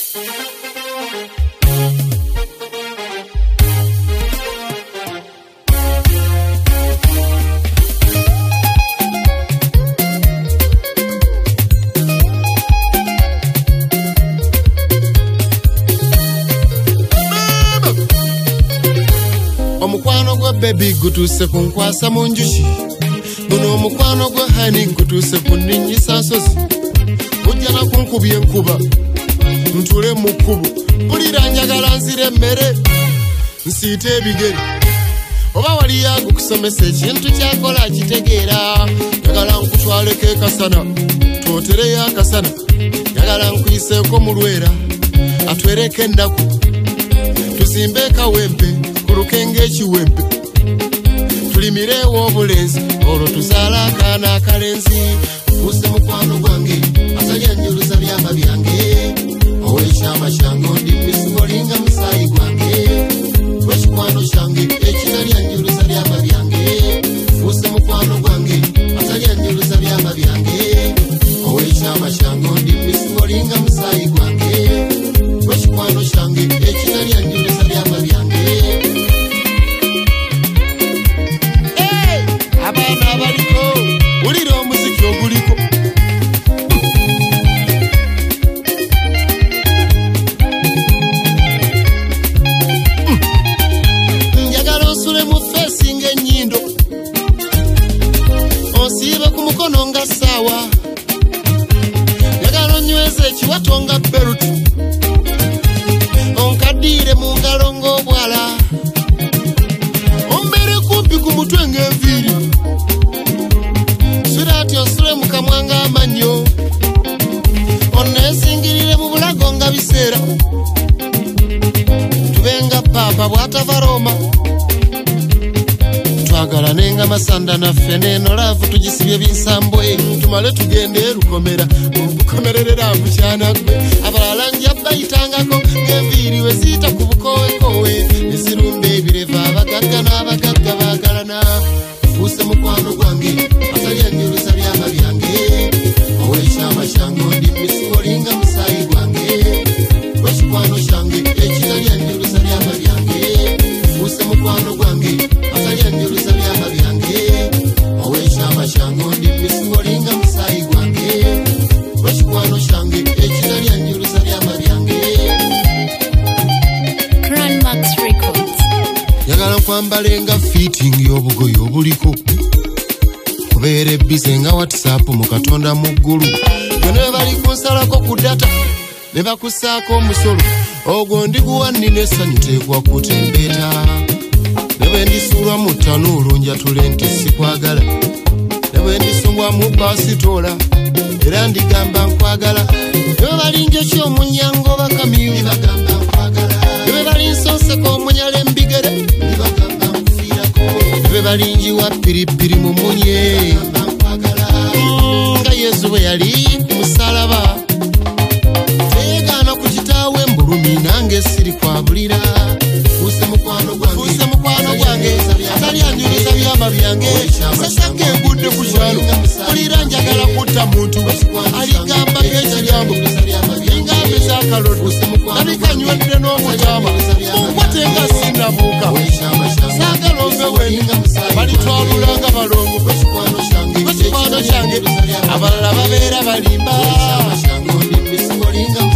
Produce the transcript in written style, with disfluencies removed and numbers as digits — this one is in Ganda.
Omukwano gwa baby gutuse kunkwasa mu njuki. Guno omukwano gwa honey gutuse kunninyisa nsozi. Ojja na kunkubya enkuba ntule mu kkubo. Mpulira njagala nzire emmere nsiite ebigere. Oba wali yago kusomesa ekintu kyakola kitegeera. Njagala nkutwaleko ekasana twotereyo akasana. Njagala nkuyiseeko mu lwera atwereke ennaku. Tuzimbe ekawempe kulukenge ekiwempe. Tulimirewo obulenzi olwo tuzaala akaana akalenzi. Fuuse mukwano gwange atalyanjuluza byama byange. Owekyama kyange ondimisa olinga musaayi gwange. Wekikwano kyange ekitalyanjuluza byama byange. Fuuse mukwano gwange atalyanjuluza byama byange. Owekyama kyange ondimisa olinga musaayi gwange. Wekikwano kyange ekitalyanjuluza byama byange. Abaana abaliko wulira omuziki oguliko. Njagala onsule mu feesi ng'ennyindo. Onsiibe ku mukono nga ssaawa. Njagala onyweze ekiwato nga beruti. Onkaddiire mu ngalo ng'obwala. Ombeere kumpi ku mutwe ng'enviiri. Surati onsule mu kamwa ng'amannyo. Onneesingirire mu bulago nga biseera. Tubenga paapa bw'atava Roma. Twagalane nga Masanda naffe n'eno laavu tugisibye binsambwe. Tumale tugende erukomera okukomererera mukyana gwe. Abalala nja bayitangako ng'enviiri we ziyita ku bukowekowe. Ezirumba ebireva abagagga n'abagagga baagalana. Fuuse mukwano gwange atalyanjuluza byama byange. Owekyama kyange ondimisa olinga musaayi gwange. Wekikwano kyange ekitalyanjuluza byama byange. Fuuse mukwano gwange atalyanjuluza byama byange. Owekyama kyange ondimisa olinga musaayi gwange. Wekikwano kyange ekitalyanjuluza byama byange. Grandmax Records. Njagala nkwambale nga fitting y'obugoye obuliko. Kubeere bize nga WhatsApp mu Katonda mu ggulu. Byonna bye bali kunsalako ku data ne bakussaako omusolo. Ogwo ndiguwa nnina essanyu teekwa kutembeeta. Ne bwe ndisuulwa mu ttanuulu njatule nti sikwagala. Ne bwe ndisungwa mu paasitoola era ndigamba nkwagala. Ne bwe bali njoki omunyango bakamiyu bagamba nkwagala. Ne bwe bali nsonseko omunyala embigere bagamba nkufiirako. Ne bwe bali njiwa piripiri mu munye nga Yesu bwe yali ku musalaba. Teegaana ku kitaawe mbulumi nange siri kwabulira. Fuuse mukwano gwange atalyanjuluza byama byange. Sasaka engudde ku kyalo. Bulira njagala kutta muntu aligamba ng'ekigambo lingambe z'akaloddo. Nabikanywedde n'omukyama munkwate nga sinnabuuka. Saagala ove weni balitwalula nga balongo. Wekikwano kyange abalala babeera balimba.